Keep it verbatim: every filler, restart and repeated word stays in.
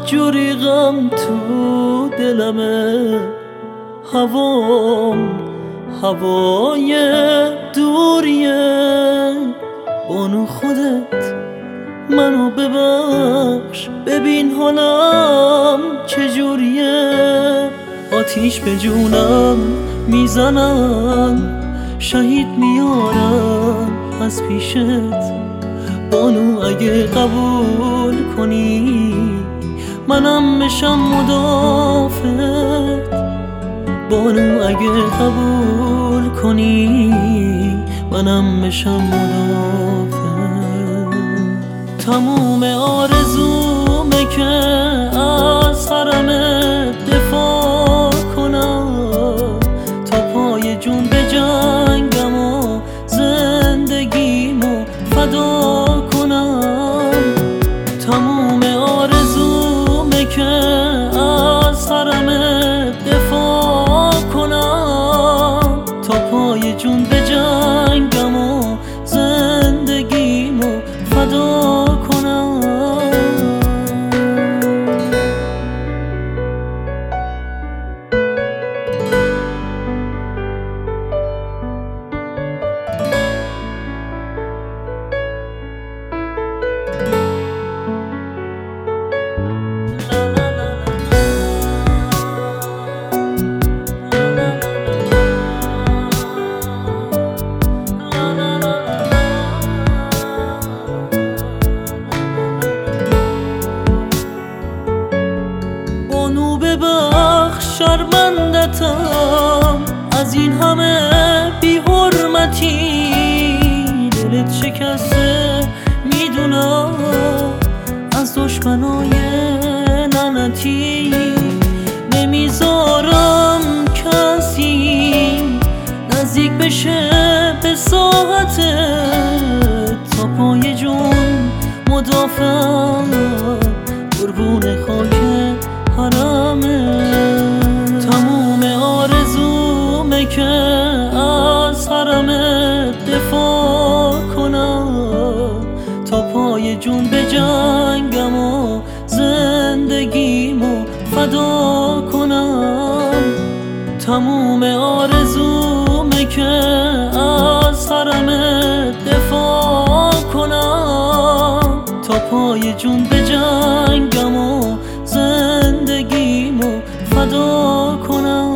جوری غم تو دلمه، هوام هوای دوریه. بانو خودت منو ببخش، ببین حالم چجوریه. آتیش به جونم میزنن، شهید میارن از پیشت. بانو اگه قبول کنی منم بشم مدافعت. بانو اگه قبول کنی منم بشم مدافعت. تموم آرزومه که از حرمت دفاع کنم، تا پای جون به جنگم و زندگیمو فدا کنم. تموم آرزومه که از حرمت دفاع کنم، تا پای جون به جنگم و زندگیمو فدا کنم. بانو ببخش شرمندتم از این همه بی حرمتی. دلت شکسته میدونم از دشمنای لعنتی. نمیذارم کسی نزدیک بشه به ساعتت، تا پای جون مدافعم قربون خاک حرمه. تموم آرزومه که از حرمت دفاع کنم، تا پای جون به جنگم و زندگیمو فدا کنم. تموم آرزومه که از حرمت دفاع کنم، تا پای جون به جنگم و زندگیمو فدا کنم.